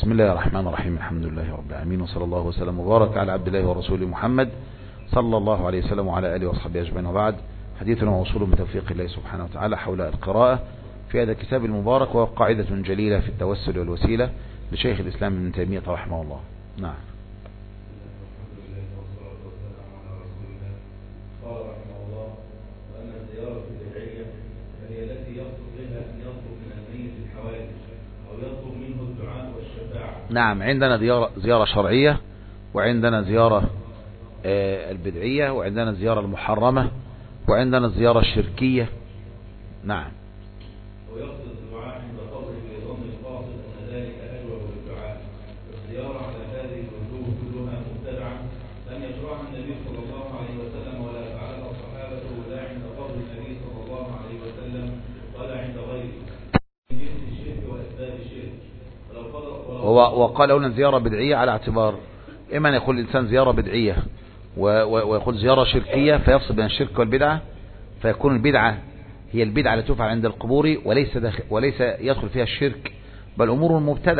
بسم الله الرحمن الرحيم. الحمد لله رب العالمين، وصلى الله وسلم وبارك على عبد الله ورسوله محمد صلى الله عليه وسلم وعلى آله وصحبه أجمعين. وبعد، حديثنا موصول من توفيق الله سبحانه وتعالى حول القراءة في هذا الكتاب المبارك، وهو قاعدة جليلة في التوسل والوسيلة لشيخ الإسلام ابن تيمية رحمه الله. نعم. نعم، عندنا زيارة شرعية، وعندنا زيارة البدعية، وعندنا زيارة المحرمة، وعندنا الزيارة الشركية. نعم. ويقصد الدعاء عند قبره بظن القاصد أن ذلك أجوب للدعاء. والزيارة على هذه الوجوه كلها مبتدعة لم يشرعها النبي صلى الله عليه وسلم ولا فعلها صحابته، لا عند قبر النبي صلى الله عليه وسلم ولا عند غيره من جنس الشرك وأسباب الشرك. وقال هنا زيارة بدعية على اعتبار إما أن يقول الإنسان زيارة بدعية ويقول زيارة شركية، فيفصل بين الشرك والبدعة، فيكون البدعة هي البدعة التي تفعل عند القبور وليس يدخل فيها الشرك، بل أمور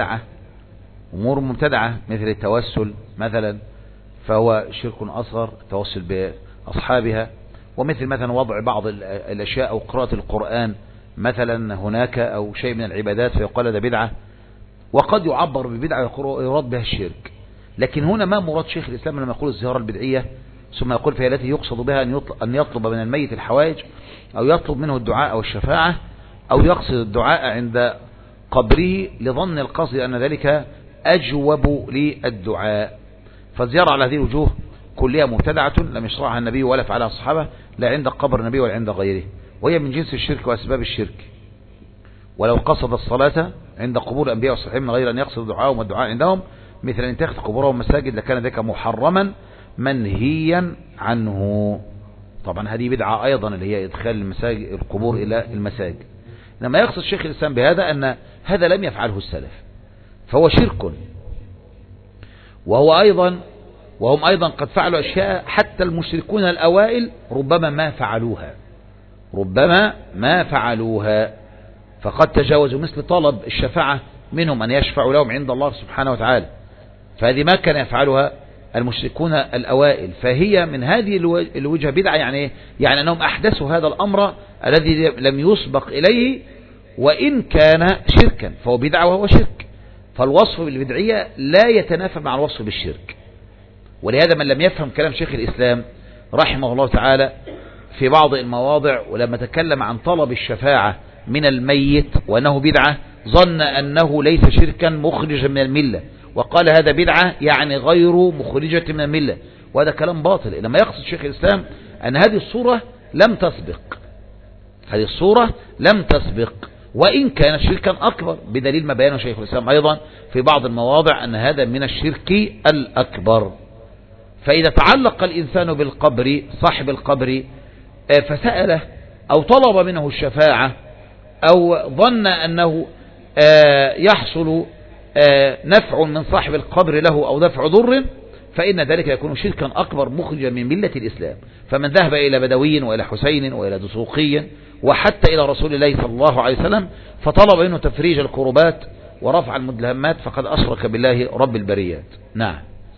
مبتدعة مثل التوسل مثلا، فهو شرك أصغر، التوسل بأصحابها، ومثل مثلا وضع بعض الأشياء أو قراءة القرآن مثلا هناك أو شيء من العبادات فيقال هذا بدعة، وقد يعبر ببدعة يراد بها الشرك. لكن هنا ما مراد شيخ الإسلام لما يقول الزيارة البدعية ثم يقول فهي التي يقصد بها أن يطلب من الميت الحوائج، أو يطلب منه الدعاء أو الشفاعة، أو يقصد الدعاء عند قبره لظن القصد أن ذلك أجوب للدعاء. فالزيارة على هذه الوجوه كلها مبتدعة لم يشرعها النبي ولا فعلها الصحابة، لا عند قبر النبي ولا عند غيره، وهي من جنس الشرك وأسباب الشرك. ولو قصد الصلاة عند قبور الأنبياء والصالحين من غير أن يقصد دعاءهم والدعاء عندهم مثل أن يتخذ قبورهم مساجد لكان ذلك محرما منهيا عنه. طبعا هذه بدعة أيضا اللي هي إدخال القبور إلى المساجد. لما يقصد شيخ الإسلام بهذا أن هذا لم يفعله السلف فهو شرك، وهم أيضا قد فعلوا أشياء حتى المشركون الأوائل ربما ما فعلوها، فقد تجاوزوا مثل طلب الشفاعة منهم أن يشفعوا لهم عند الله سبحانه وتعالى، فهذه ما كان يفعلها المشركون الأوائل، فهي من هذه الوجهة بدعة. يعني أنهم أحدثوا هذا الأمر الذي لم يسبق إليه، وإن كان شركا فهو بدعة وهو شرك، فالوصف بالبدعية لا يتنافى مع الوصف بالشرك. ولهذا من لم يفهم كلام شيخ الإسلام رحمه الله تعالى في بعض المواضع، ولما تكلم عن طلب الشفاعة من الميت وأنه بدعة، ظن أنه ليس شركا مخرجا من الملة، وقال هذا بدعة يعني غير مخرجة من الملة، وهذا كلام باطل. لما يقصد شيخ الإسلام أن هذه الصورة لم تسبق وإن كانت شركا أكبر، بدليل ما بيانه شيخ الإسلام أيضا في بعض المواضع أن هذا من الشرك الأكبر. فإذا تعلق الإنسان بالقبر صاحب القبر فسأله أو طلب منه الشفاعة أو ظن أنه يحصل نفع من صاحب القبر له أو دفع ضر، فإن ذلك يكون شركا أكبر مخرجا من ملة الإسلام. فمن ذهب إلى بدوي وإلى حسين وإلى دسوقي وحتى إلى رسول الله صلى الله عليه وسلم فطلب منه تفريج الكربات ورفع المدلهمات فقد أشرك بالله رب البريات. نعم.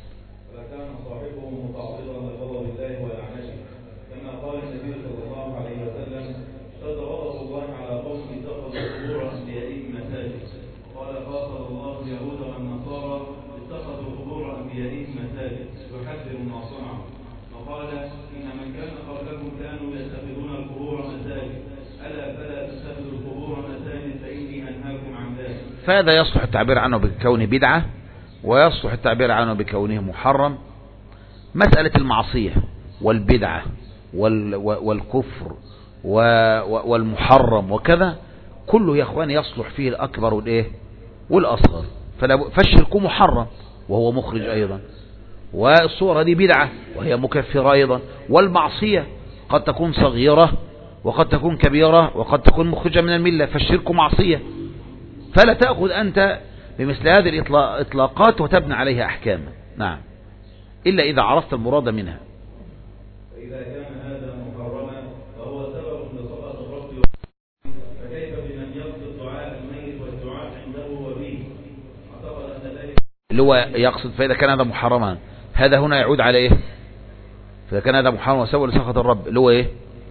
فهذا يصلح التعبير عنه بكونه بدعة، ويصلح التعبير عنه بكونه محرم. مسألة المعصية والبدعة والكفر والمحرم وكذا كله يا اخوان يصلح فيه الأكبر والأصغر. فالشرك محرم وهو مخرج أيضا، والصورة دي بدعة وهي مكفرة أيضا، والمعصية قد تكون صغيرة وقد تكون كبيرة وقد تكون مخرجة من الملة، فالشرك معصية. فلا تأخذ أنت بمثل هذه الإطلاقات وتبنى عليها أحكاما. نعم، إلا إذا عرفت المراد منها. فإذا كان هذا محرما فهو سبب لسقط الرب، فكيف بمن يقصد دعاء الميت والدعاء عنده وبه؟ اعتقد أن اللي هو يقصد فإذا كان هذا محرما، هذا هنا يعود على إيه؟ فإذا كان هذا محرما وسوى لسخط الرب اللي هو إيه؟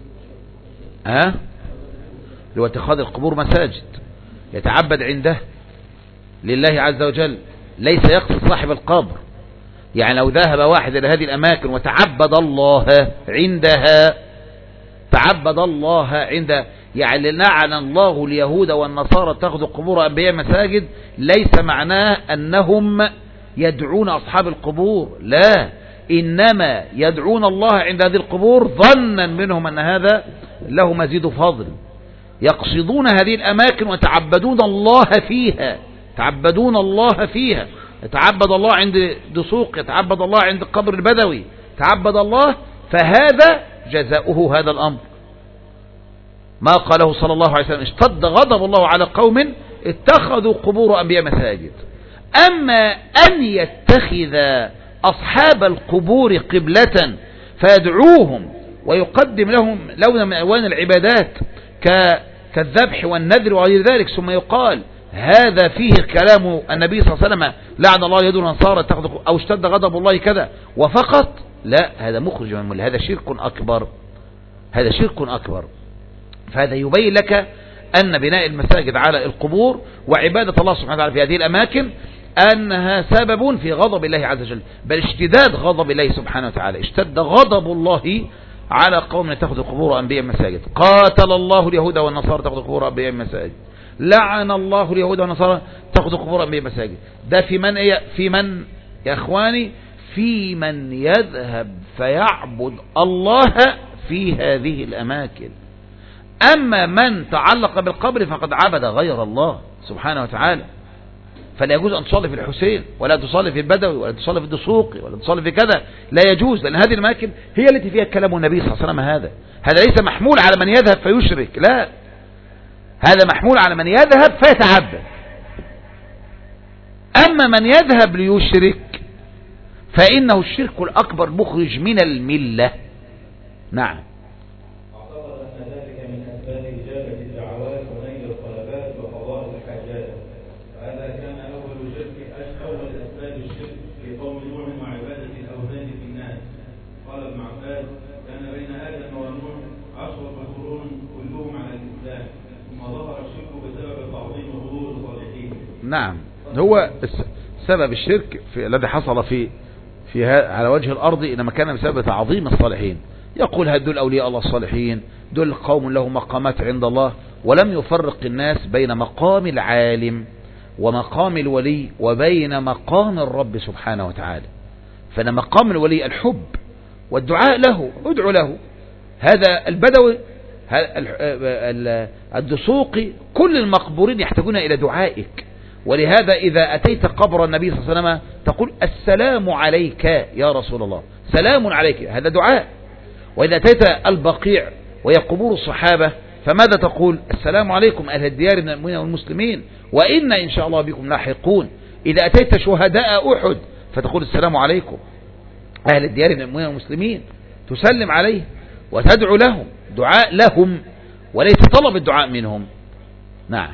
اللي هو اتخاذ القبور مساجد يتعبد عنده لله عز وجل، ليس يقصد صاحب القبر. يعني لو ذهب واحد إلى هذه الأماكن وتعبد الله عندها، تعبد الله عند، يعني لعن الله اليهود والنصارى تأخذ قبور أنبياء مساجد، ليس معناه أنهم يدعون أصحاب القبور، لا، إنما يدعون الله عند هذه القبور ظنا منهم أن هذا له مزيد فضل، يقصدون هذه الأماكن وتعبدون الله فيها، تعبدون الله فيها، يتعبد الله عند دسوق، يتعبد الله عند قبر البدوي، تعبد الله، فهذا جزاؤه هذا الأمر. ما قاله صلى الله عليه وسلم: اشتد غضب الله على قوم اتخذوا قبور أنبياء مساجد. أما أن يتخذ أصحاب القبور قبلة فيدعوهم ويقدم لهم لون من ألوان العبادات كالذبح والنذر وغير ذلك، ثم يقال هذا فيه كلام النبي صلى الله عليه وسلم: لعن الله اليهود والنصارى أو اشتد غضب الله كذا وفقط، لا، هذا مخرج من الملة، هذا شرك أكبر، هذا شرك أكبر. فهذا يبين لك أن بناء المساجد على القبور وعبادة الله سبحانه وتعالى في هذه الأماكن أنها سبب في غضب الله عز وجل، بل اشتداد غضب الله سبحانه وتعالى. اشتد غضب الله على قوم تأخذ قبور أنبياء مساجد. قاتل الله اليهود والنصارى تأخذ قبور أنبياء مساجد. لعن الله اليهود والنصارى تأخذ قبور أنبياء مساجد. ده في من يا إخواني، في من يذهب فيعبد الله في هذه الأماكن. أما من تعلق بالقبر فقد عبد غير الله سبحانه وتعالى. فلا يجوز أن تصلي في الحسين، ولا تصلي في البدوي، ولا تصلي في الدسوقي، ولا تصلي في كذا، لا يجوز، لأن هذه الأماكن هي التي فيها كلام النبي صلى الله عليه وسلم. هذا ليس محمول على من يذهب فيشرك، لا، هذا محمول على من يذهب فيتعبد. أما من يذهب ليشرك فإنه الشرك الأكبر مخرج من الملة. نعم. نعم، هو سبب الشرك الذي حصل على وجه الأرض إنما كان بسبب تعظيم الصالحين. يقول هدول أولياء الله الصالحين، دول قوم لهم مقامات عند الله، ولم يفرق الناس بين مقام العالم ومقام الولي وبين مقام الرب سبحانه وتعالى. فإن مقام الولي الحب والدعاء له، ادعو له. هذا البدوي، الدسوقي، كل المقبورين يحتاجون إلى دعائك. ولهذا إذا أتيت قبر النبي صلى الله عليه وسلم تقول: السلام عليك يا رسول الله، سلام عليك، هذا دعاء. وإذا أتيت البقيع وهي قبور الصحابة فماذا تقول؟ السلام عليكم أهل الديار من المؤمنين والمسلمين وإنا إن شاء الله بكم لاحقون. إذا أتيت شهداء أحد فتقول: السلام عليكم أهل الديار من المؤمنين والمسلمين، تسلم عليه وتدعو لهم، دعاء لهم وليس طلب الدعاء منهم. نعم.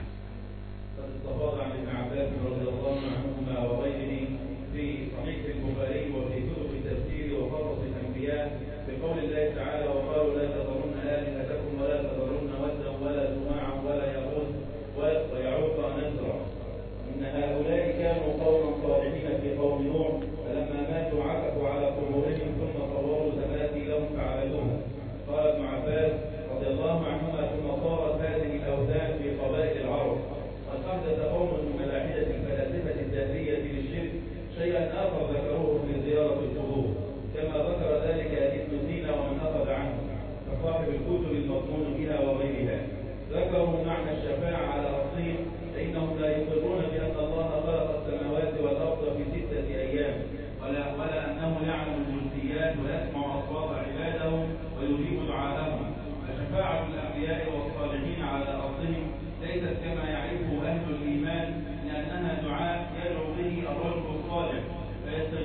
فيستمر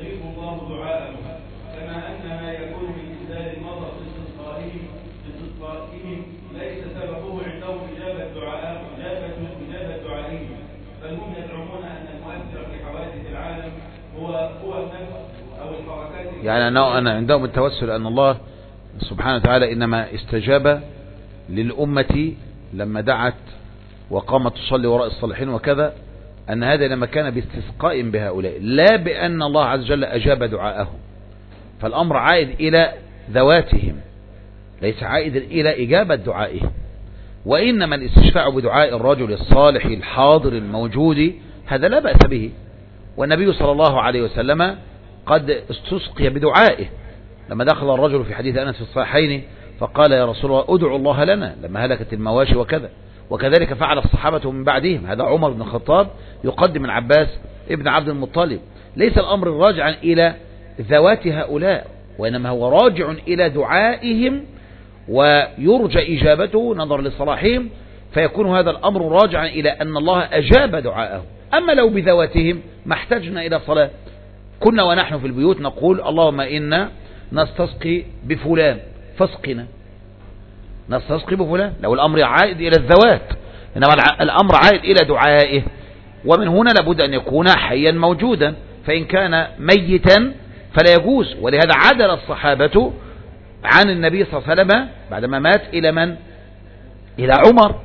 هو النفس أو الحركات يعني أنا عندهم التوسل أن الله سبحانه وتعالى إنما استجاب للأمة لما دعت وقامت تصلي وراء الصالحين وكذا، أن هذا لما كان باستسقاء بهؤلاء لا بأن الله عز وجل أجاب دعاءهم. فالأمر عائد إلى ذواتهم ليس عائد إلى إجابة دعائهم، وإنما الاستشفاع بدعاء الرجل الصالح الحاضر الموجود هذا لا بأس به. والنبي صلى الله عليه وسلم قد استسقي بدعائه لما دخل الرجل في حديث أنس في الصحيحين فقال يا رسول الله ادعوا الله لنا لما هلكت المواشي وكذا. وكذلك فعل الصحابة من بعدهم. هذا عمر بن الخطاب يقدم العباس ابن عبد المطلب. ليس الأمر راجعا إلى ذوات هؤلاء، وإنما هو راجع إلى دعائهم ويرجى إجابته نظر لصلاحهم، فيكون هذا الأمر راجعا إلى أن الله أجاب دعاءهم. أما لو بذواتهم ما احتجنا إلى صلاة. كنا ونحن في البيوت نقول اللهم إنا نستسقي بفلان فاسقنا، نستسقي بفلان، لو الأمر عائد إلى الذوات، إنما الأمر عائد إلى دعائه. ومن هنا لابد أن يكون حيا موجودا، فإن كان ميتا فلا يجوز. ولهذا عدل الصحابة عن النبي صلى الله عليه وسلم بعدما مات إلى من؟ إلى عمر،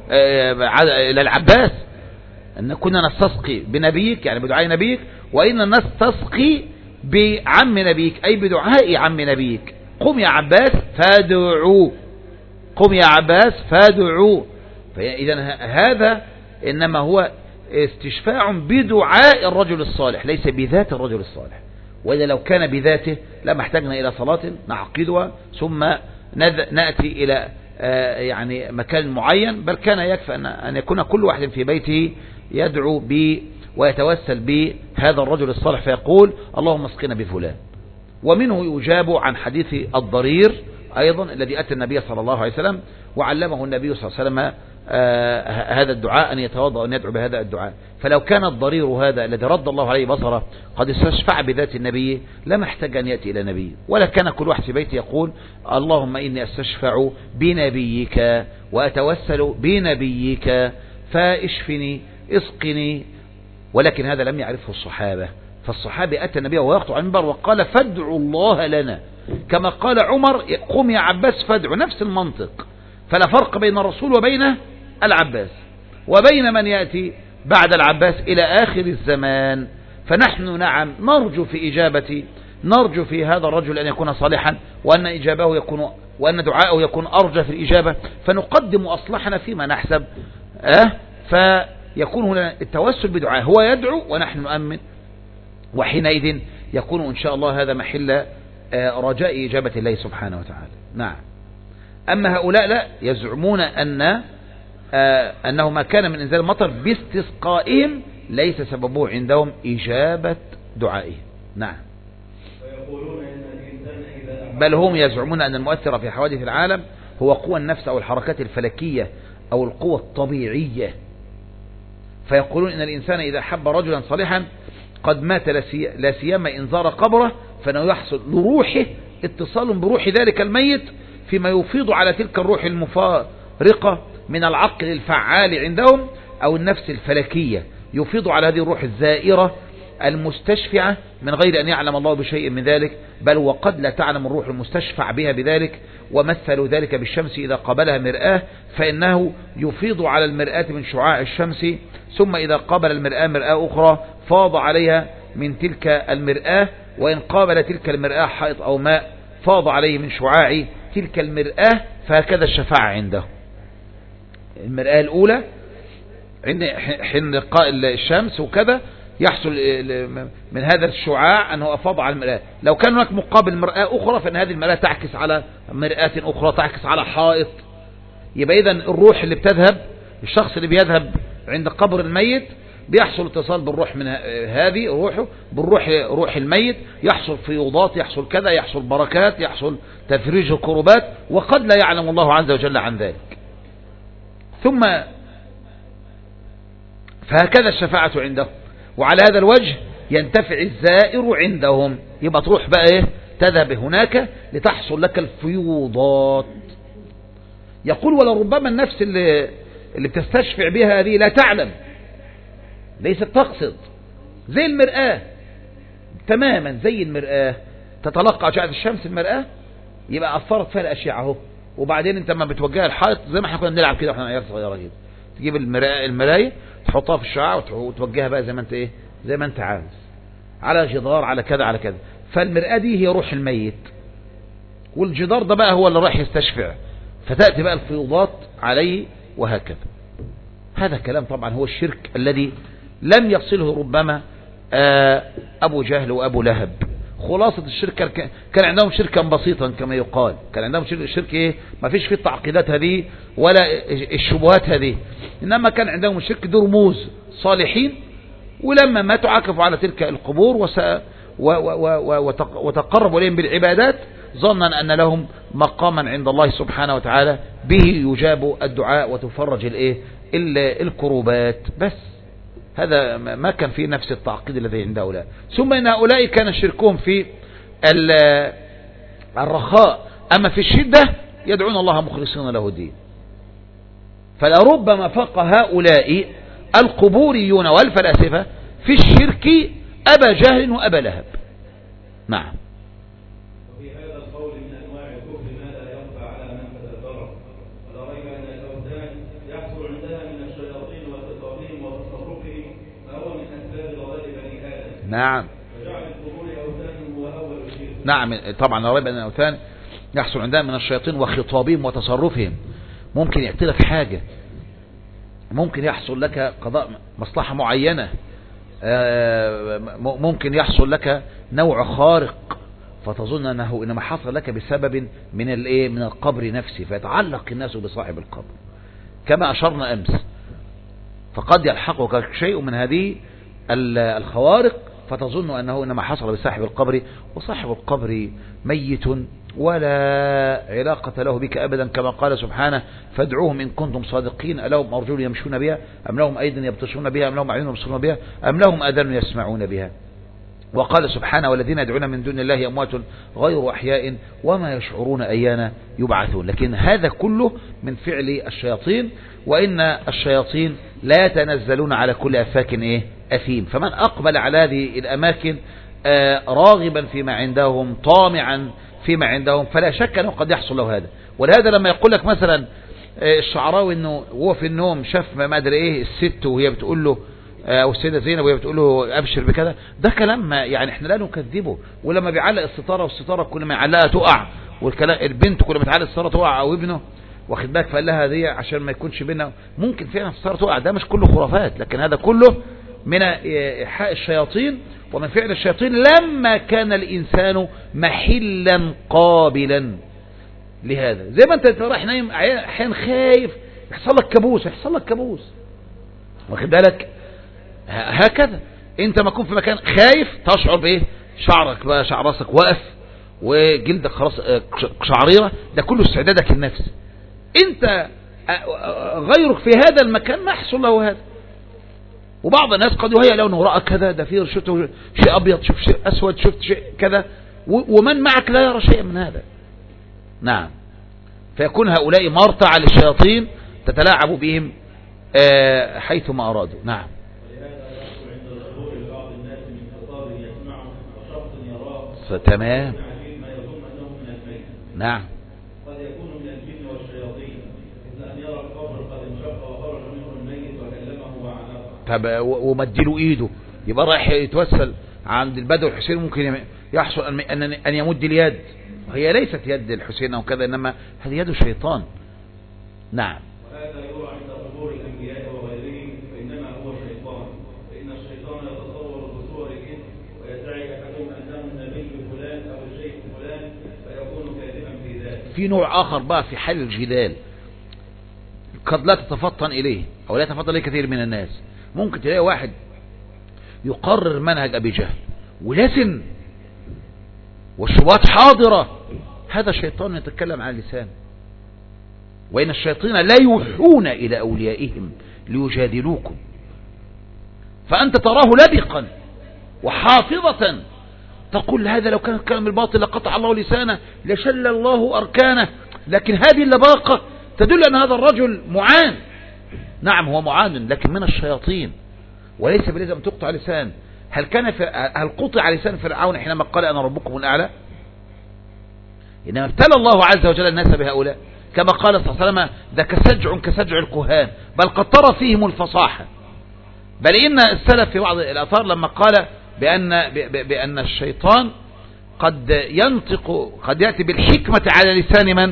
إلى العباس، أن كنا نستسقي بنبيك يعني بدعاء نبيك، وإن نستسقي بعم نبيك أي بدعاء عم نبيك. قم يا عباس فادعوا، قم يا عباس فادعوا. فإذا هذا إنما هو استشفاع بدعاء الرجل الصالح ليس بذات الرجل الصالح. وإذا لو كان بذاته لما احتاجنا إلى صلاة نعقدها ثم نأتي إلى يعني مكان معين، بل كان يكفي أن يكون كل واحد في بيته يدعو ويتوسل بهذا الرجل الصالح فيقول اللهم اسقنا بفلان. ومنه يجاب عن حديث الضرير أيضا الذي أتى النبي صلى الله عليه وسلم وعلمه النبي صلى الله عليه وسلم هذا الدعاء أن يتوضأ وأن يدعو بهذا الدعاء. فلو كان الضرير هذا الذي رد الله عليه بصره قد استشفع بذات النبي لما احتاج أن يأتي إلى نبي، ولا كان كل واحد في بيته يقول اللهم إني استشفع بنبيك وأتوسل بنبيك فاشفني اسقني. ولكن هذا لم يعرفه الصحابة. فالصحابي أتى النبي وهو يخطب على المنبر وقال فادعوا الله لنا، كما قال عمر قم يا عباس فادعوا، نفس المنطق. فلا فرق بين الرسول وبين العباس وبين من يأتي بعد العباس إلى آخر الزمان. فنحن نعم نرجو في إجابة، نرجو في هذا الرجل أن يكون صالحا وأن إجابه يكون وأن دعاءه يكون أرجى في الإجابة، فنقدم أصلحنا فيما نحسب فيكون هنا التوسل بدعاء، هو يدعو ونحن نؤمن، وحينئذ يكون إن شاء الله هذا محل رجاء إجابة الله سبحانه وتعالى. نعم. أما هؤلاء لا، يزعمون أنه ما كان من إنزال المطر باستسقائهم ليس سببه عندهم إجابة دعائهم. نعم. بل هم يزعمون أن المؤثر في حوادث العالم هو قوى النفس أو الحركات الفلكية أو القوى الطبيعية. فيقولون إن الإنسان إذا حب رجلا صالحا قد مات لا سيما إن زار قبره فإنه يحصل لروحه اتصال بروح ذلك الميت، فيما يفيض على تلك الروح المفارقة من العقل الفعال عندهم أو النفس الفلكية، يفيض على هذه الروح الزائرة المستشفعة من غير أن يعلم الله بشيء من ذلك، بل وقد لا تعلم الروح المستشفع بها بذلك. ومثلوا ذلك بالشمس إذا قابلها مرآة فإنه يفيض على المرآة من شعاع الشمس، ثم إذا قابل المرآة مرآة أخرى فاض عليها من تلك المرآة، وإن قابل تلك المرآة حائط أو ماء فاض عليه من شعاع تلك المرآة. فهكذا الشفاعة عنده. المرآة الأولى عند حين لقاء الشمس وكذا يحصل من هذا الشعاع أنه أفاض على المرآة. لو كان هناك مقابل مرآة أخرى فإن هذه المرآة تعكس على مرآة أخرى، تعكس على حائط. يبقى إذن الروح اللي بتذهب، الشخص اللي بيذهب عند قبر الميت بيحصل اتصال بالروح من هذه روحه روح الميت، يحصل فيوضات، يحصل كذا، يحصل بركات، يحصل تفريج الكربات، وقد لا يعلم الله عز وجل عن ذلك. ثم فهكذا الشفاعة عندهم، وعلى هذا الوجه ينتفع الزائر عندهم. يبقى تروح بقى ايه تذهب هناك لتحصل لك الفيوضات. يقول ولربما النفس اللي بتستشفع بها هذه لا تعلم، ليست تقصد، زي المرآة تماما زي المرآة، تتلقى أشعة الشمس المرآة، يبقى أثرت فيها الأشعة اهو. وبعدين انت لما بتوجهها الحائط زي ما احنا كنا بنلعب كده واحنا عيال صغيره كده، تجيب المرايه تحطها في الشعاع وتوجهها بقى زي ما انت ايه، زي ما انت عاوز، على جدار، على كذا على كذا. فالمرآة دي هي روح الميت، والجدار ده بقى هو اللي راح يستشفع، فتأتي بقى الفيوضات عليه وهكذا. هذا كلام طبعا هو الشرك الذي لم يصله ربما أبو جهل وأبو لهب. خلاصة الشرك كان عندهم شركا بسيطا كما يقال، كان عندهم شرك ايه، ما فيش فيه التعقيدات هذه ولا الشبهات هذه، انما كان عندهم الشرك دي رموز صالحين، ولما ماتوا عكفوا على تلك القبور وتقربوا اليهم بالعبادات ظنا ان لهم مقاما عند الله سبحانه وتعالى به يجاب الدعاء وتفرج الايه الكروبات. بس هذا ما كان فيه نفس التعقيد الذي عند هؤلاء. ثم ان هؤلاء كان شركهم في الرخاء، اما في الشدة يدعون الله مخلصين له الدين. فلربما فاق هؤلاء القبوريون والفلاسفة في الشرك أبا جهل وأبا لهب. نعم. وفي هذا القول من أنواع الكفر ما لا يخفى على من تدبره، ولا ريب أن الأوثان يحصل عندها من الشياطين وتصاريهم وتصرفهم ما هو من أسباب ضلال بني آدم. نعم. وجعل القبور أوثانا هو أول الشرك. نعم طبعا، لا ريب أن الأوثان يحصل عندها من الشياطين وخطابهم وتصرفهم. ممكن يأتي لك حاجة، ممكن يحصل لك قضاء مصلحة معينة، ممكن يحصل لك نوع خارق فتظن أنه إنما حصل لك بسبب من الايه، من القبر نفسه، فيتعلق الناس بصاحب القبر كما أشرنا أمس. فقد يلحقك شيء من هذه الخوارق فتظن أنه إنما حصل بصاحب القبر، وصاحب القبر ميت ولا علاقة له بك أبدا، كما قال سبحانه فادعوهم إن كنتم صادقين ألهم أرجل يمشون بها أم لهم أيدي يبطشون بها أم لهم أعين يبصرون بها أم لهم آذان يسمعون بها. وقال سبحانه والذين يدعون من دون الله أموات غير أحياء وما يشعرون أيان يبعثون. لكن هذا كله من فعل الشياطين، وإن الشياطين لا يتنزلون على كل أفاك أثيم. فمن أقبل على هذه الأماكن راغبا فيما عندهم طامعا فيما عندهم فلا شك أنه قد يحصل له هذا. ولهذا لما يقول لك مثلا الشعراوي أنه هو في النوم شاف ما أدري إيه الست وهي بتقول له، أو السيدة زينب وهي بتقول له أبشر بكذا، ده كلام يعني احنا لا نكذبه. ولما بيعلق الستارة والستارة كل ما يعلقها تقع، والكلام البنت كل ما تعلق الستارة تقع أو ابنه، واخد بالك، فقال لها دي عشان ما يكونش بيننا، ممكن فعلا الستارة تقع. ده مش كله خرافات، لكن هذا كله من إيحاء الشياطين ومن فعل الشياطين لما كان الإنسان محلا قابلا لهذا. زي ما انت رايح نايم احيانا خايف يحصل لك كابوس، يحصل لك كابوس، واخد بالك، هكذا انت ما تكون في مكان خايف تشعر بايه، شعرك بقى، شعر راسك واقف وجلدك خلاص شعريره، ده كله استعدادك النفسي. انت غيرك في هذا المكان ما يحصل له هذا. وبعض الناس قد يهيأ له انه رأى كذا، ده فيه شفت شيء ابيض، شفت شيء اسود، شفت شيء كذا، ومن معك لا يرى شيئا من هذا. نعم. فيكون هؤلاء مرتع للشياطين تتلاعب بهم حيثما أرادوا. نعم. تمام. نعم. قد يكون من الجن والشياطين مثل أن يرى القبر قد انشق وخرج منه الميت وكلمه وعناقه. طب ومديله ايده، يبقى رايح يتوسل عند البدو الحسين، ممكن يحصل أن يمد اليد، هي ليست يد الحسين أو كذا، إنما هذه يد شيطان. نعم. وهذا يرى عند قبور الأنبياء وغيرهم، فإنما هو شيطان، فإن الشيطان يتصور بصور الإنس ويدعي أحدهم أنه النبي فلان أو الشيخ فلان فيكون كاذبا في ذلك. في نوع آخر بقى في حل الجدال قد لا تتفطن إليه أو لا يتفطن إليه كثير من الناس. ممكن تلاقي واحد يقرر منهج أبي جهل ولسن والشبهات حاضرة، هذا شيطان يتكلم عن اللسان. وإن الشياطين لا يوحون إلى أوليائهم ليجادلوكم، فأنت تراه لبقا وحافظة تقول هذا لو كان الكلام الباطل لقطع الله لسانه لشل الله أركانه، لكن هذه اللباقة تدل أن هذا الرجل معان. نعم هو معان، لكن من الشياطين، وليس بلازم تقطع لسان هل قطع لسان فرعون حينما قال أنا ربكم الأعلى؟ إنما ابتلى الله عز وجل الناس بهؤلاء، كما قال صلى الله عليه وسلم ده كسجع الكهان، بل قد ترى فيهم الفصاحة. بل إن السلف في بعض الآثار لما قال بأن الشيطان قد يأتي بالحكمة على لسان من؟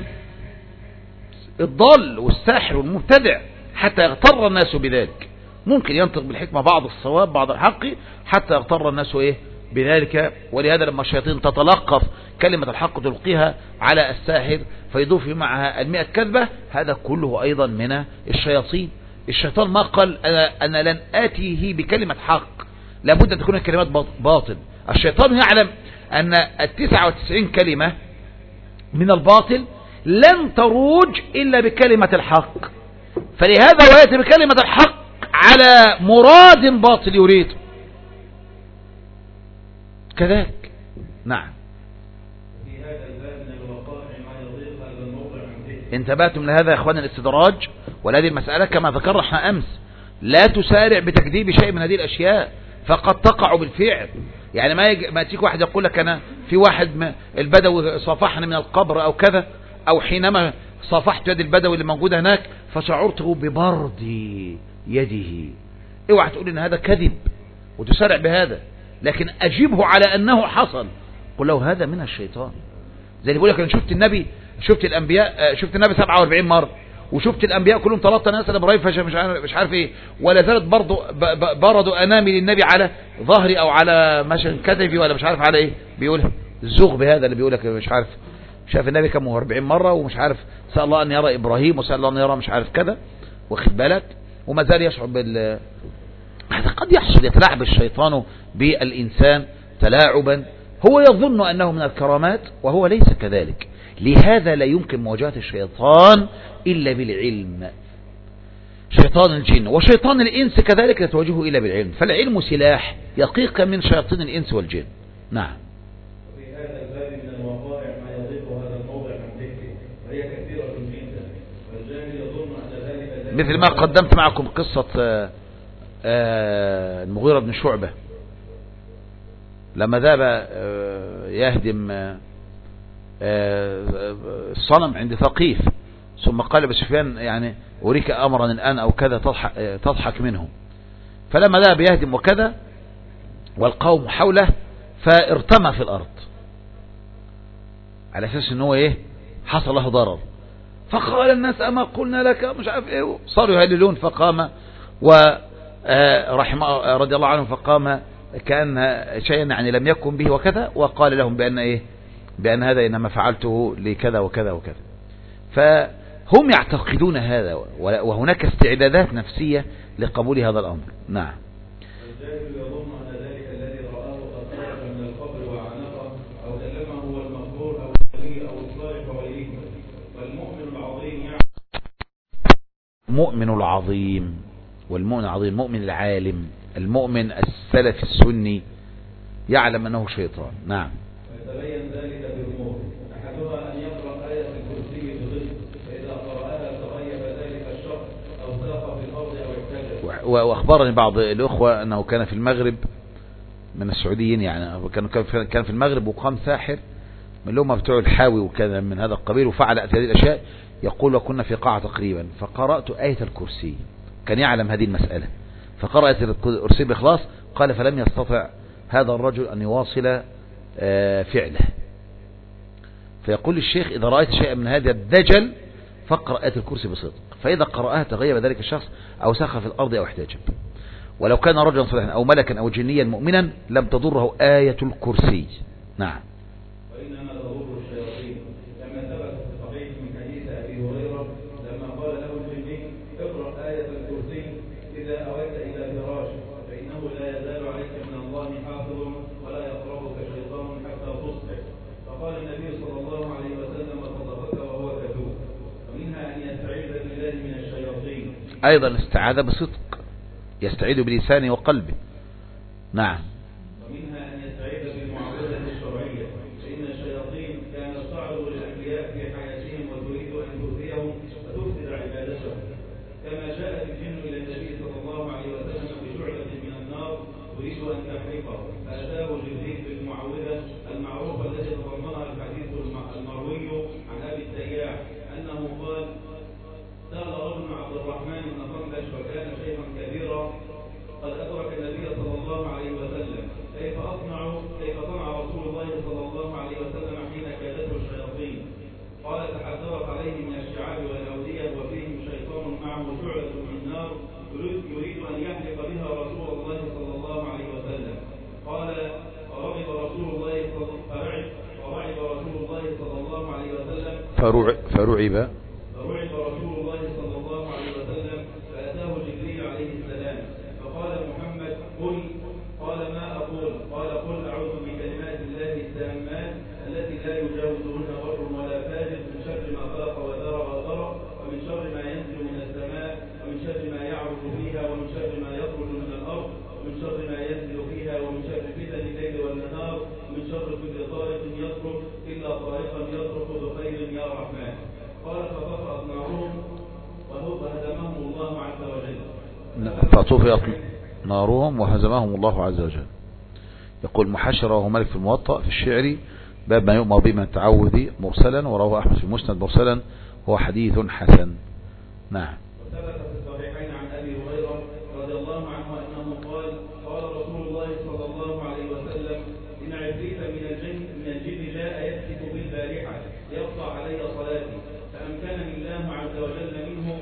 الضال والساحر والمبتدع، حتى يغتر الناس بذلك. ممكن ينطق بالحكمة بعض الصواب بعض الحق حتى يغتر الناس بذلك. ولهذا لما الشياطين تتلقف كلمة الحق تلقيها على الساحر فيضيف معها 100 كذبة، هذا كله أيضا من الشياطين. الشيطان ما قال أنا لن آتيه بكلمة حق، لابد أن تكون الكلمات باطل. الشيطان يعلم أن 99 كلمة من الباطل لن تروج إلا بكلمة الحق، فلهذا ويأتي بكلمة الحق على مراد باطل يريد كذلك. نعم. انتبهتم لهذا يا اخوان الاستدراج ولهذه المسألة كما ذكرنا أمس، لا تسارع بتكذيب شيء من هذه الأشياء فقد تقع بالفعل. يعني ما يأتيك واحد يقول لك أنا في واحد البدوي صافحني من القبر أو كذا، أو حينما صافحت يد البدوي اللي موجود هناك فشعرته ببرد يده. اوعى تقول ان هذا كذب وتسارع بهذا، لكن اجيبه على انه حصل. قل له هذا من الشيطان. زي اللي بيقول لك انا شفت الانبياء، شفت النبي 47 مرة، وشفت الانبياء كلهم 13 ناس ابراهيم مش عارف ايه، ولا زالت برضه بردوا انامي للنبي على ظهري او على مثلا كتفي ولا مش عارف على ايه. بيقولها الزغ بهذا اللي بيقول لك مش عارف شاف النبي كم 40 مرة ومش عارف سأل الله ان يرى ابراهيم وسأل الله ان يرى مش عارف كذا، واخد بالك، وما زال يشعر هذا قد يحصل. يتلاعب الشيطان بالإنسان تلاعبا هو يظن أنه من الكرامات وهو ليس كذلك. لهذا لا يمكن مواجهة الشيطان إلا بالعلم، شيطان الجن وشيطان الإنس كذلك لا تواجهه إلا بالعلم، فالعلم سلاح يقيك من شياطين الإنس والجن. نعم. وفي هذا الباب من الوقائع ما يضيق هذا الموضع عن ذكره وهي كثيرة جدا، والجاهل يظن أن ذلك مثل ما قدمت معكم قصة المغيرة بن شعبة لما ذهب يهدم الصنم عند ثقيف، ثم قال أبو سفيان يعني أريك أمرا الآن أو كذا تضحك منه، فلما ذهب يهدم وكذا والقوم حوله فارتمى في الأرض على أساس أنه حصل له ضرر، فقال الناس أما قلنا لك مش عارف إيه، صاروا يهللون، فقام ورحمه رضي الله عنه فقام كأن شيئا يعني لم يكن به وكذا، وقال لهم بأن هذا إنما فعلته لكذا وكذا وكذا. فهم يعتقدون هذا، وهناك استعدادات نفسية لقبول هذا الأمر. نعم. الجاهل يظن أن ذلك الذي رآه قد خرج من القبر وعنقه أو كلمه هو المغفور أو النبي أو الصالح وغيره، والمؤمن العظيم مؤمن العظيم، والمؤمن العظيم المؤمن العالم المؤمن السلف السني يعلم أنه شيطان. نعم. ويتبين ذلك بأمور، أحدها أن يقرأ آية الكرسي بضد، فإذا قرأها تغيب ذلك الشر أو ساق في الأرض أو احتجب. وأخبرني بعض الأخوة أنه كان في المغرب من السعوديين، يعني كان في المغرب وقام ساحر من اللي هم بتوع الحاوي وكذا من هذا القبيل، وفعل هذه الأشياء. يقول وكنا في قاعة تقريبا فقرأت آية الكرسي، كان يعلم هذه المسألة، فقرأ آية الكرسي بإخلاص. قال فلم يستطع هذا الرجل أن يواصل فعله، فيقول الشيخ إذا رأيت شيئا من هذا الدجل فاقرأ آية الكرسي بصدق، فإذا قرأها تغيب ذلك الشخص أو ساخ في الأرض أو احتجب، ولو كان رجلا صالحا أو ملكا أو جنيا مؤمنا لم تضره آية الكرسي. نعم. وإنما تضر الشياطين، كما ثبت في الصحيح من حديث أبي هريرة لما قال له الجني اقرأ آية الكرسي إذا أويت إلى فراشك فإنه لا يزال عليك من الله حافظ ولا يقربك شيطان حتى تصبح، فقال النبي صلى الله عليه وسلم صدقك وهو كذوب. ومنها أن يستعيذ بالله من الشياطين، أيضا استعاذ بصدق، يستعيذ بلسانه وقلبه. نعم. ومنها أن يستعيذ بالمعوذة الشرعية، فإن الشياطين كانت تعرض للأنبياء في حياتهم وتريد أن تؤذيهم وتفسد عبادتهم، كما جاءت الجن إلى النبي صلى الله عليه وسلم بشعلة من النار تريد أن تحرقه، فرعب رسول الله صلى الله عليه وسلم فأتاه جبريل عليه السلام فقال محمد قل قال ما أقول قال قل أعوذ بكلمات الله التامات التي لا يجاوزهن بر ولا فاجر من شر ما خلق وذرى وذرى ومن شر ما ينزل من السماء ومن شر ما يعرج فيها ومن شر ما يخرج من الأرض ومن شر ما ينزل فيها ومن شر فتن الليل والنهار ومن شر كل طارق يطرق إلا طارقا يطرق بخير يا رحمن قال فطفأت نارهم وهدمهم الله عز وجل. فطفئت نارهم وهزمهم الله عز وجل. يقول محشر وهو مالك في الموطأ في الشعر باب ما يؤمر به من التعوذ مرسلا ورواه أحمد في المسند مرسلا هو حديث حسن. نعم. وثبت في الصحيحين عن أبي هريرة رضي الله عنه أنه قال قال رسول الله صلى الله عليه وسلم إن عفريت من الجن جاء يسكت بالبارحة يقطع علي صلاتي فأمكنني الله عز وجل منه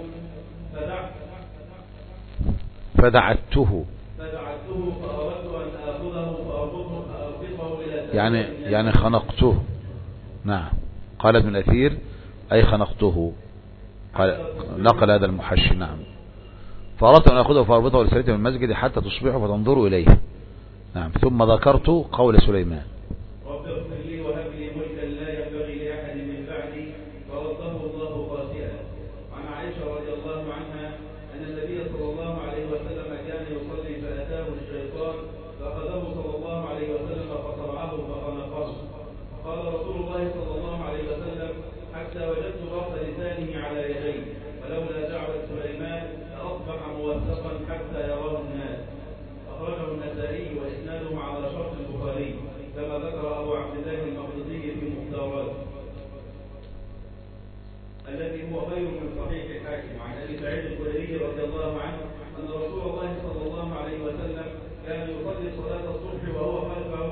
فدعته فأردت أن آخذه فأربطه إلى يعني خنقته. نعم. قال ابن الأثير أي خنقته. قال نقل هذا المحشي. نعم. فأردت أن أخذه فأربطه لسريته من المسجد حتى تصبحوا فتنظروا إليه. نعم. ثم ذكرت قول سليمان رب اغفر لي وهب لي ملكا لا ينبغي لأحد من بعدي فرده الله قاسيا. عن عائشة رضي الله عنها أن النبي صلى الله عليه وسلم كان يصلي فأتاه الشيطان فأخذه صلى الله عليه وسلم فصرعه فخنقه. قال رسول الله صلى الله عليه وسلم حتى وجدت ضغط لسانه على يديه ولولا دعوة سليمان لأصبح موثقا حتى يراه الناس. أخرجه النسائي وإسناده على شرط البخاري كما ذكر أبو عبد الله المقدسي في مختارات الذي هو خير من صحيح الحاكم. عن أبي سعيد الخدري رضي الله عنه أن رسول الله صلى الله عليه وسلم كان يصلي صلاة الصبح وهو خلفه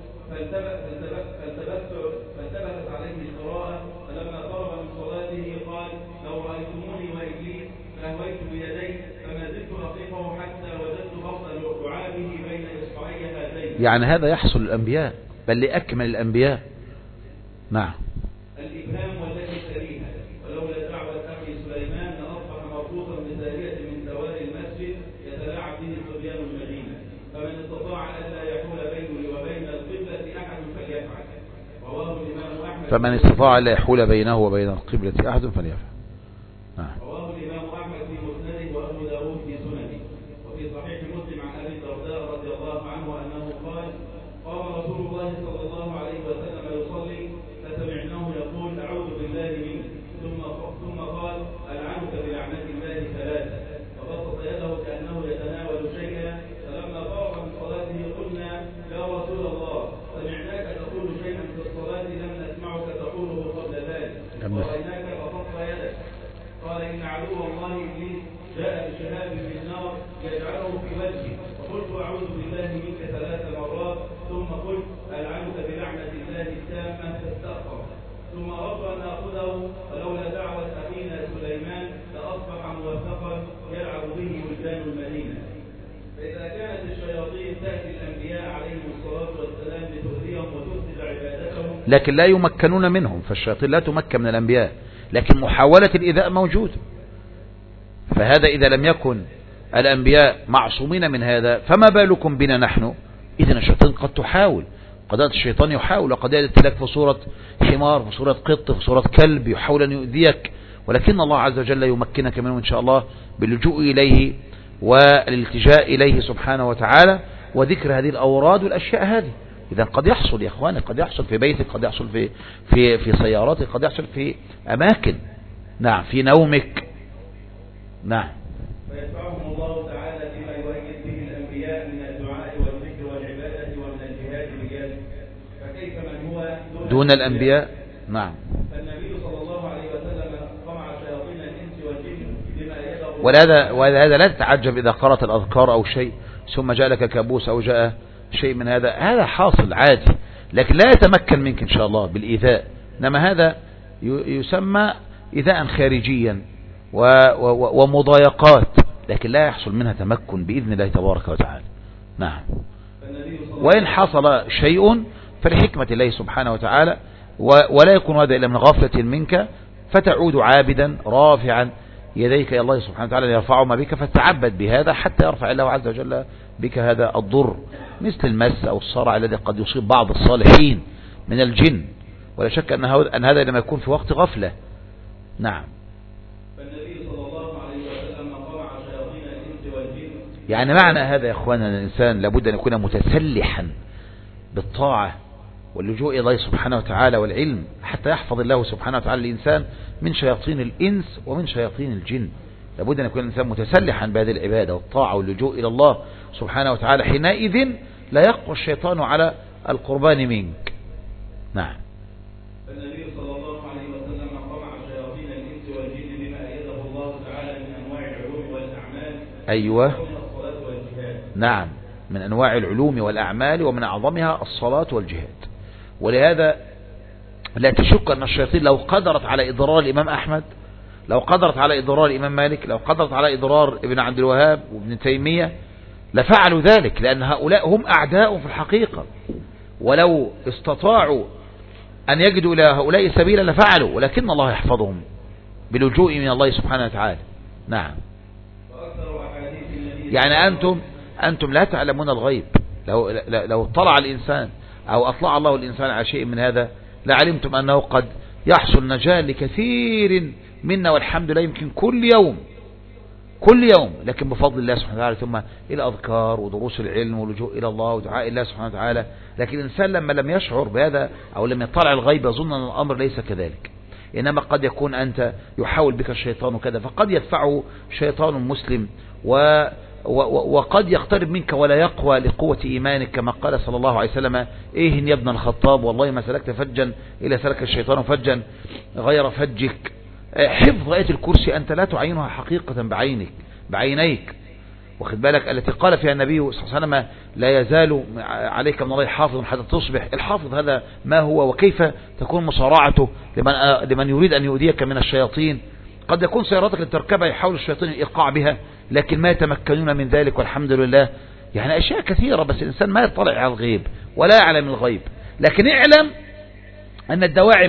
فالتبست عليه القراءة فلما فرغ من صلاته قال لو رأيتموني وإبليس فأهويت بيدي فما زلت أقفه حتى وجدت بطن لعابه بين إصبعي هاتين. يعني هذا يحصل الأنبياء بل لأكمل الأنبياء. نعم. الإبهام والتي تليها ولولا دعوة أخي سليمان لأصبح مربوطا بسارية من سوار المسجد يتلاعب به صبيان المدينة فمن استطاع ألا يحول بينه وبين القبلة أحد فليفعل. رواه الإمام أحمد. فمن استطاع ألا يحول بينه وبين القبلة أحد فليفعل. نعم. رواه الإمام أحمد في مسنده وأبو داود في سننه. وفي صحيح مسلم عن أبي الدرداء رضي الله عنه أنه قال قام رسول الله صلى الله عليه وسلم يصلي فسمعناه يقول أعوذ بالله منه ثم قال ألعنك بلعنة الله ثلاثة فبسط يده كأنه يتناول شيئا فلما فرغ من صلاته قلنا يا رسول الله سمعناك تقول شيئا في الصلاة لم نسمعك تقوله قبل ذلك ورأيناك بسطت يدك. قال إن عدو الله إبليس جاء بشهاب من النار يجعله في وجهي فقلت أعوذ بالله منك 3 مرات ثم قلت ألعنك بلعنة الله التامة فاستغفر ثم أردت أن آخذه فلولا دعوة أخينا سليمان لأصبح موثقا يلعب به ولدان المدينة. فإذا كانت الشياطين تأتي الأنبياء عليهم الصلاة والسلام لتؤذيهم وتفسد عبادتهم لكن لا يمكنون منهم. فالشياطين لا تمكن من الأنبياء لكن محاولة الإيذاء موجود. فهذا إذا لم يكن الأنبياء معصومين من هذا فما بالكم بنا نحن. إذن الشيطان قد تحاول قد الشيطان يحاول وقد يأتي لك في صورة حمار في صورة قط في صورة كلب يحاول أن يؤذيك ولكن الله عز وجل يمكنك منه إن شاء الله باللجوء إليه والالتجاء إليه سبحانه وتعالى وذكر هذه الأوراد والأشياء هذه. إذا قد يحصل يا إخواني قد يحصل في بيتك قد يحصل في سياراتك قد يحصل في أماكن. نعم. في نومك. نعم. فيدفعهم الله تعالى بما يؤيد به الأنبياء من الدعاء والذكر والعبادة ومن الجهاد باليد فكيف من هو دون الأنبياء. نعم. فالنبي صلى الله عليه وسلم قمع شياطين الإنس والجن بما يده وهذا لا تتعجب إذا قرأت الأذكار أو شيء ثم جاء لك كابوس أو جاء شيء من هذا حاصل عادي لكن لا يتمكن منك إن شاء الله بالإيذاء. إنما هذا يسمى إيذاء خارجيا ومضايقات لكن لا يحصل منها تمكن بإذن الله تبارك وتعالى. نعم. وإن حصل شيء فلحكمة الله سبحانه وتعالى ولا يكون هذا إلا من غفلة منك، فتعود عابدا رافعا يديك إلى الله سبحانه وتعالى ليرفعهما بك، فتعبد بهذا حتى يرفع الله عز وجل بك هذا الضر، مثل المس أو الصرع الذي قد يصيب بعض الصالحين من الجن، ولا شك أن هذا لما يكون في وقت غفلة. نعم. فالنبي صلى الله عليه وسلم قمع شياطين الإنس والجن. يعني معنى هذا يا إخوانا أن الإنسان لابد أن يكون متسلحا بالطاعة واللجوء إلى الله سبحانه وتعالى والعلم، حتى يحفظ الله سبحانه وتعالى الإنسان من شياطين الإنس ومن شياطين الجن. لابد أن يكون الإنسان متسلحا بهذه العبادة والطاعة واللجوء إلى الله سبحانه وتعالى، حينئذ لا يقوى الشيطان على القربان منك. نعم. فالنبي صلى الله عليه وسلم قمع شياطين الإنس والجن بما أيده الله تعالى من أنواع العلوم والأعمال. أيوة. ومن الصلاة والجهاد. نعم، من أنواع العلوم والأعمال ومن أعظمها الصلاة والجهاد. ولهذا لا تشك أن الشياطين لو قدرت على إضرار الإمام أحمد، لو قدرت على إضرار الإمام مالك، لو قدرت على إضرار ابن عبد الوهاب وابن تيمية لفعلوا ذلك، لأن هؤلاء هم أعداء في الحقيقة، ولو استطاعوا أن يجدوا إلى هؤلاء سبيلا لفعلوا، ولكن الله يحفظهم باللجوء من الله سبحانه وتعالى. نعم. يعني أنتم لا تعلمون الغيب، لو اطلع الإنسان أو أطلع الله الإنسان على شيء من هذا لعلمتم أنه قد يحصل نجاة لكثير منا، والحمد لله يمكن كل يوم، لكن بفضل الله سبحانه وتعالى، ثم إلى أذكار ودروس العلم واللجوء إلى الله ودعاء الله سبحانه وتعالى. لكن الإنسان لما لم يشعر بهذا أو لم يطلع الغيب يظن أن الأمر ليس كذلك، إنما قد يكون أنت يحاول بك الشيطان كذا، فقد يدفعه شيطان مسلم وقد يقترب منك ولا يقوى لقوة إيمانك، كما قال صلى الله عليه وسلم: إيه يا ابن الخطاب، والله ما سلكت فجا إلا سلك الشيطان فجا غير فجك. حفظ آية الكرسي أنت لا تعينها حقيقة بعينيك، واخد بالك، التي قال فيها النبي صلى الله عليه وسلم: لا يزال عليك من الله حافظ حتى تصبح. الحافظ هذا ما هو، وكيف تكون مصارعته لمن يريد أن يؤذيك من الشياطين؟ قد يكون سياراتك اللي تركبها يحاول الشياطين الإيقاع بها، لكن ما يتمكنون من ذلك والحمد لله. يعني أشياء كثيرة، بس الإنسان ما يطلع على الغيب ولا يعلم الغيب، لكن اعلم أن الدواعي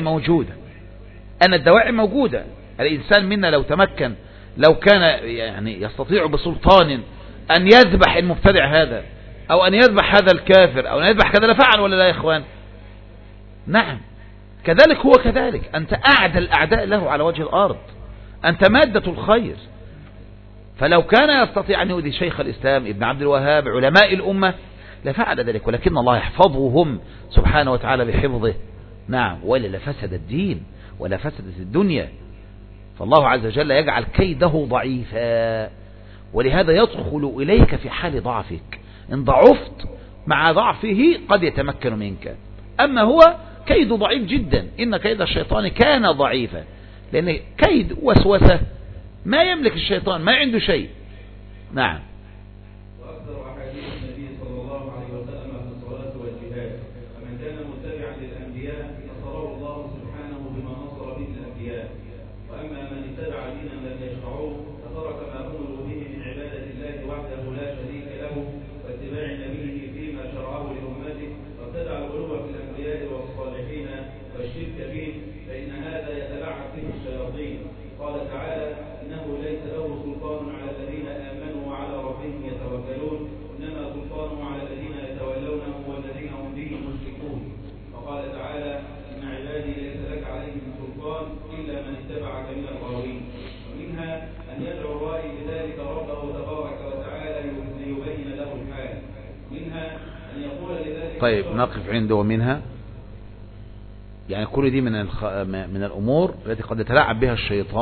موجودة. الإنسان منا لو تمكن، لو كان يعني يستطيع بسلطان أن يذبح المبتدع هذا أو أن يذبح هذا الكافر أو أن يذبح كذا لفعل، ولا لا يا إخوان؟ نعم. كذلك هو كذلك، أنت أعدى الأعداء له على وجه الأرض، أنت مادة الخير. فلو كان يستطيع أن يؤذي شيخ الإسلام ابن عبد الوهاب علماء الأمة لفعل ذلك، ولكن الله يحفظهم سبحانه وتعالى بحفظه. نعم. ولا لفسد الدين ولا فسدت الدنيا، فالله عز وجل يجعل كيده ضعيفا، ولهذا يدخل إليك في حال ضعفك. إن ضعفت مع ضعفه قد يتمكن منك، أما هو كيد ضعيف جدا. إن كيد الشيطان كان ضعيفا، لأن كيد وسوسة ما يملك الشيطان، ما عنده شيء. نعم. وأكثر أحاديث النبي صلى الله عليه وسلم في الصلاة والجهاد، فمن كان متبعا للأنبياء نصره الله سبحانه بما نصر به الأنبياء، وأما من اتبع دينا لم يشرعوه فترك ما أمروا به من عبادة الله وحده لا شريك له واتباع نبيه فيما شرعه لأمته، وابتدع الغلو في الأنبياء والصالحين والشرك به، فإن هذا يتبعث به الشياطين. قال تعالى: إنه ليس له سلطان على الذين آمنوا وعلى ربهم يتوكلون، إنما سلطانه على الذين يتولونه والذين هم به مشركون. وقال تعالى: إن عبادي ليس لك عليهم سلطان إلا من اتبعك من الغاوين. ومنها أن يدعو الرائي بذلك ربه تبارك وتعالى ليبين له الحال. منها أن يقول لذلك. طيب نقف عنده. ومنها يعني كل دي من الأمور التي قد يتلاعب بها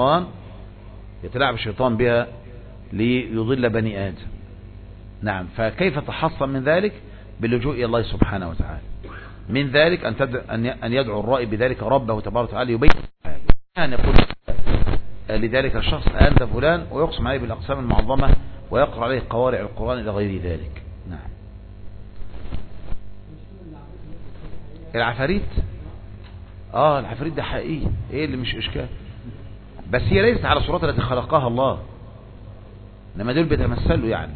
الشيطان بها ليضل بني آدم. نعم. فكيف تحصن من ذلك؟ باللجوء إلى الله سبحانه وتعالى. من ذلك أن يدعو الرائي بذلك ربه تبارك وتعالى يبين أن يقول لذلك الشخص: أنت فلان، ويقسم عليه بالأقسام المعظمة ويقرأ عليه قوارع القرآن إلى غير ذلك. نعم. العفاريت العفاريت ده حقيقي، ايه اللي مش اشكال، بس هي ليست على صورتها التي خلقها الله، انما دول بيتمثلوا يعني.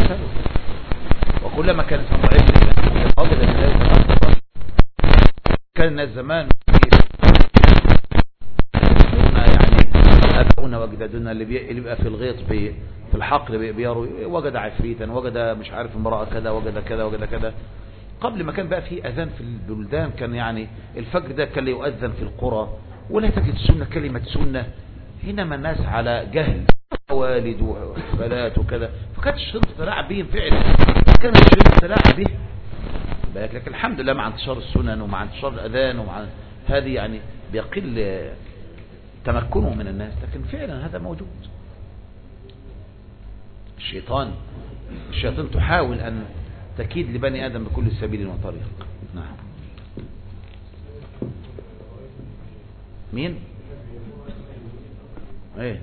وكلما كانت ضعيفة كان الناس زمان يعني أبونا وأجدادنا اللي بيبقى في الغيط في الحقل بيروا وجد عفريتا، وجد مش عارف امرأة كذا، وجد كذا، وجد كذا. قبل ما كان بقى في أذان في البلدان، كان يعني الفجر ده كان يؤذن في القرى، ولا تجد سنة كلمة سنة. حينما الناس على جهل، والد وحفلات وكذا، فكانت الشريط تلاعب بهم فعلا، كان الشريط تلاعب به. لكن الحمد لله مع انتشار السنن ومع انتشار الأذان ومع هذه يعني بيقل تمكنه من الناس، لكن فعلا هذا موجود. الشيطان تحاول أن تكيد لبني آدم بكل سبيل وطريق. نعم. مين؟ ايه؟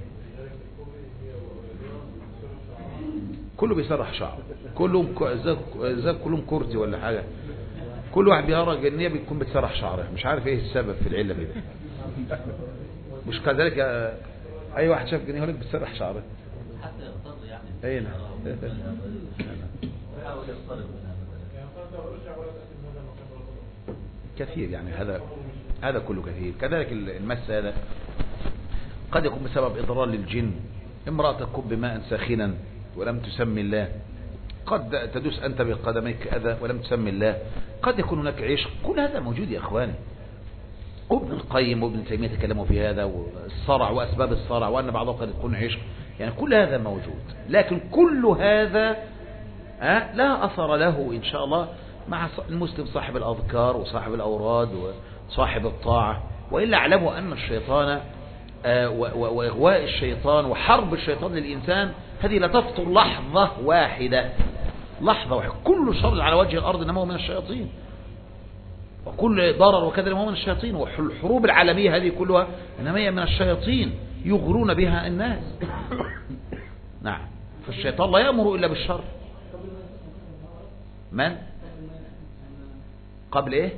كله بيسرح شعره، كلهم كلهم كرتي ولا حاجة. كل واحد بيرى جنية بيكون بتسرح شعره، مش عارف ايه السبب في العلة دي. مش كذلك اي واحد شاف جنيه هناك بتسرح شعره حتى يغتر يعني. اي نعم. كثير يعني، هذا كله كثير. كذلك المس هذا قد يكون بسبب إضرار للجن. امرأة تكب بماء ساخنا ولم تسمي الله، قد تدوس أنت بقدميك أذى ولم تسمي الله، قد يكون هناك عشق. كل هذا موجود يا أخواني. ابن القيم وابن تيمية تكلموا في هذا، والصرع وأسباب الصرع، وأن بعضهم قد يكون عشق. يعني كل هذا موجود، لكن كل هذا لا أثر له إن شاء الله مع المسلم صاحب الأذكار وصاحب الأوراد وصاحب الطاعة. وإلا اعلموا أن الشيطان وإغواء الشيطان وحرب الشيطان للإنسان هذه لا تفطر لحظة واحدة. كل شر على وجه الأرض إنما هو من الشياطين، وكل ضرر وكذا هو من الشياطين، والحروب العالمية هذه كلها إنما هي من الشياطين يغرون بها الناس. نعم. فالشيطان لا يأمر إلا بالشر. من؟ قبل إيه؟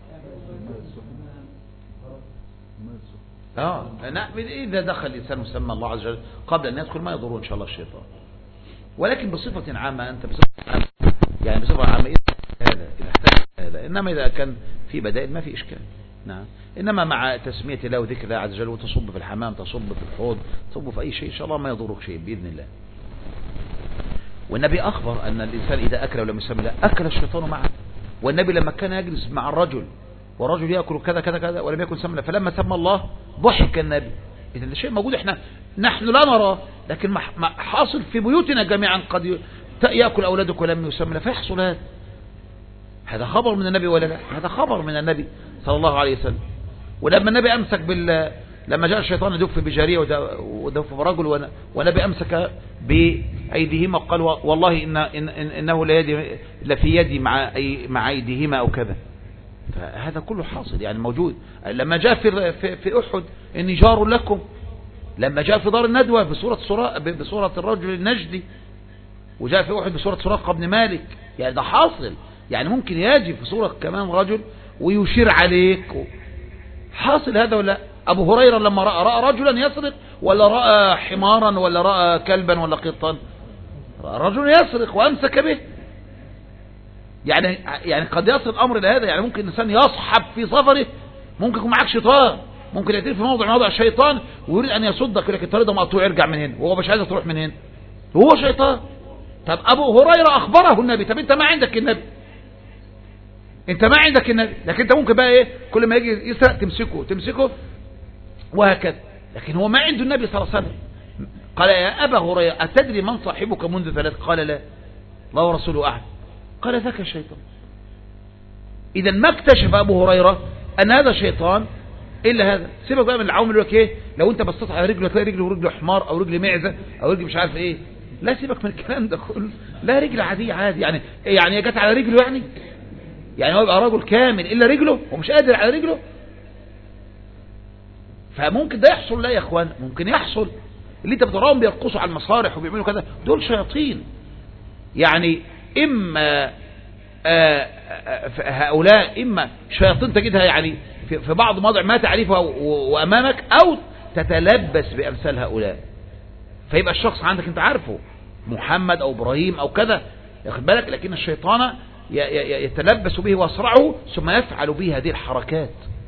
نعم. إذا دخل الإنسان مسمى الله عز وجل قبل أن يدخل ما يضره إن شاء الله الشيطان. ولكن بصفة عامة، أنت بصفة عامة يعني بصفة عامة إذا احتاج هذا، إنما إذا كان في بدائل ما في إشكال. نعم. إنما مع تسمية الله وذكر الله عز وجل، وتصب في الحمام، تصب في الحوض، تصب في أي شيء إن شاء الله ما يضرك شيء بإذن الله. والنبي أخبر أن الإنسان إذا أكل ولم يسمي الله أكل الشيطان معه. والنبي لما كان يجلس مع الرجل والرجل يأكل كذا كذا كذا ولم يكن سمى الله، فلما سمى الله ضحك النبي. إذا ده شيء موجود، نحن لا نراه، لكن حاصل في بيوتنا جميعا. قد يأكل أولادك ولم يسمى الله فيحصل هذا خبر من النبي ولا لا؟ هذا خبر من النبي صلى الله عليه وسلم. ولما النبي أمسك لما جاء الشيطان يدف بجارية ودف برجل، والنبي أمسك بأيديهما وقال والله إنه لفي يدي مع أيديهما أو كذا. فهذا كله حاصل يعني موجود. لما جاء في أحد إني جار لكم، لما جاء في دار الندوة بصورة الرجل النجدي، وجاء في أحد بصورة سراقة بن مالك، يعني ده حاصل. يعني ممكن يجي في صورة كمان رجل ويشير عليك. حاصل هذا ولا؟ أبو هريرة لما رأى رجلا يسرق، ولا رأى حمارا، ولا رأى كلبا، ولا قطا؟ رأى رجل يسرق وأمسك به. يعني قد يصل الأمر لهذا. يعني ممكن الإنسان يصحب في سفره، ممكن يكون معك شيطان، ممكن يأتي في موضع الشيطان ويريد أن يصدك، لكن الطريق ده مقطوع، يرجع من هنا وهو مش عايز تروح من هنا، هو شيطان. طب أبو هريرة أخبره النبي، طب أنت ما عندك النبي، لكن أنت ممكن بقى كل ما يجي يسرق تمسكه وهكذا. لكن هو ما عنده النبي صلى الله عليه وسلم. قال يا أبا هريرة أتدري من صاحبك منذ 3؟ قال لا، الله ورسوله أعلم. قال ذاك الشيطان. إذا ما اكتشف أبو هريرة أن هذا شيطان إلا هذا. سيبك بقى من العوام اللي لك لو أنت بصيت على رجله تلاقي رجله ورجله حمار، أو رجل معزة، أو رجل مش عارف لا، سيبك من الكلام ده كله. لا، رجل عادية عادي. يعني جت على رجله، يعني هو يبقى رجل كامل إلا رجله ومش قادر على رجله. فممكن ده يحصل. لا يا اخوان، ممكن يحصل. اللي انت بتراهم بيرقصوا على المسارح وبيعملوا كذا، دول شياطين. يعني اما هؤلاء اما شياطين تجدها يعني في بعض مواضع ما تعرفها وامامك، او تتلبس بامثال هؤلاء، فيبقى الشخص عندك انت عارفه محمد او ابراهيم او كذا، ياخد بالك. لكن الشيطان يتلبس به واصرعه ثم يفعل به هذه الحركات.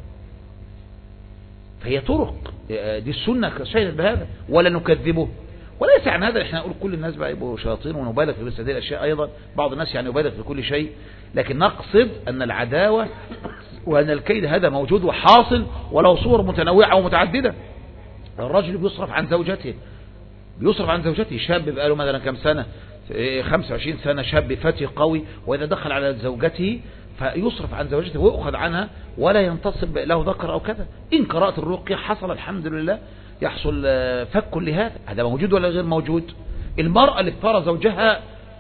فهي طرق، دي السنة شهدت بهذا ولا نكذبه. وليس عن هذا احنا نقول كل الناس بقى يبقوا شياطين ونبالغ في مثل هذه الاشياء ايضا، بعض الناس يعني يبالغ في كل شيء، لكن نقصد ان العداوة وان الكيد هذا موجود وحاصل، ولو صور متنوعة ومتعددة. الرجل بيصرف عن زوجته، شاب بقى له مثلا كم سنة، 25 سنة، شاب فتي قوي، واذا دخل على زوجته فيصرف عن زوجته ويؤخذ عنها ولا ينتصب له ذكر او كذا. ان قرأت الرقية حصل الحمد لله، يحصل فك لهذا. هذا موجود ولا غير موجود؟ المرأة اللي ترى زوجها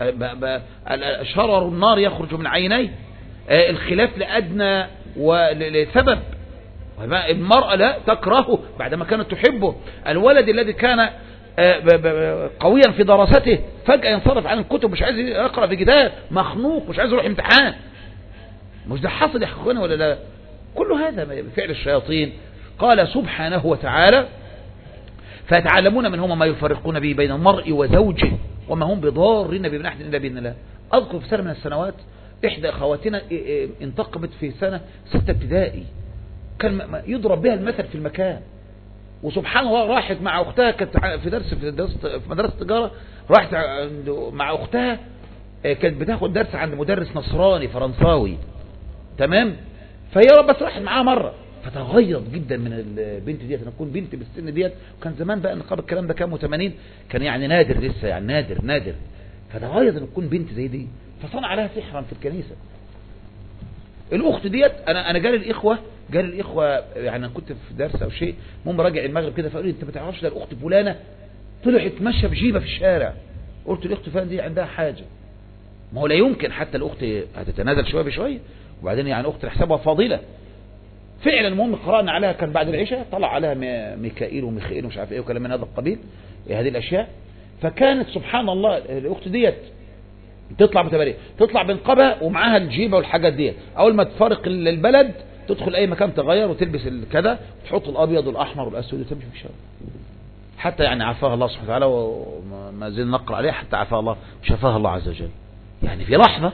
شرر النار يخرج من عينيه، الخلاف لأدنى ولسبب، المرأة لا تكرهه بعدما كانت تحبه، الولد الذي كان قويا في دراسته فجأة ينصرف عن الكتب، مش عايز يقرأ في كتاب، مخنوق، مش عايز يروح امتحان. مش ده حصل يا اخوانا ولا لا؟ كل هذا بفعل الشياطين. قال سبحانه وتعالى فيتعلمون منهما ما يفرقون به بين المرء وزوجه وما هم بضارين به من أحد إلا بإذن الله. أذكر في سنة من السنوات إحدى أخواتنا انتقبت في سنة 6 ابتدائي، كان يضرب بها المثل في المكان، وسبحان الله راحت مع أختها، كانت في مدرسة تجارة، راحت مع أختها كانت بتاخد درس عند مدرس نصراني فرنساوي، تمام، فهي بس راحت معاها مرة، فتغيرت جدا من البنت ديت. انا اكون بنت بالسن ديت، وكان زمان بقى نقاب الكلام ده كام 80 كان يعني نادر لسه، يعني نادر. فتغيرت ان تكون بنت زي دي، فصنع لها سحرا في الكنيسة. الاخت ديت انا جالي الاخوه يعني انا كنت في درس او شيء، المهم راجع المغرب كده، فقالوا لي انت ما تعرفش ده الاخت فلانه طلعت ماشيه بجيبه في الشارع. قلت الاخت فلانه دي عندها حاجه، ما هو لا يمكن حتى الاخت هتتنازل شويه بشويه، وبعدين يعني اخت نحسبها فاضله فعلا. المهم قرأنا عليها، كان بعد العشاء طلع عليها ميكائيل وميخائيل ومش عارف ايه وكلام من هذا القبيل، هذه الاشياء. فكانت سبحان الله الاخت ديت تطلع بتباريه، تطلع بنقبها ومعاها الجيبه والحاجات ديت، اول ما تفارق البلد تدخل اي مكان تغير وتلبس كذا، تحط الابيض والاحمر والاسود وتمشي في الشارع. حتى يعني عافاها الله سبحانه وتعالى، وما زلنا نقرأ عليها حتى عافاها الله وشفاها الله عز وجل، يعني في لحظه.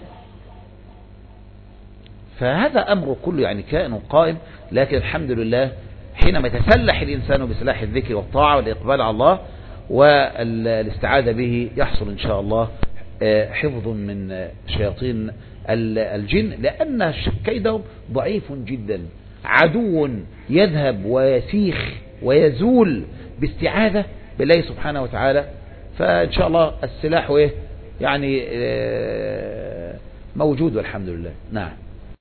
فهذا أمر كله يعني كائن قائم، لكن الحمد لله حينما يتسلح الإنسان بسلاح الذكر والطاعة والإقبال على الله والاستعاذة به يحصل إن شاء الله حفظ من شياطين الجن، لأن كيدهم ضعيف جدا، عدو يذهب ويسيخ ويزول باستعاذة بالله سبحانه وتعالى. فإن شاء الله السلاح يعني موجود والحمد لله. نعم.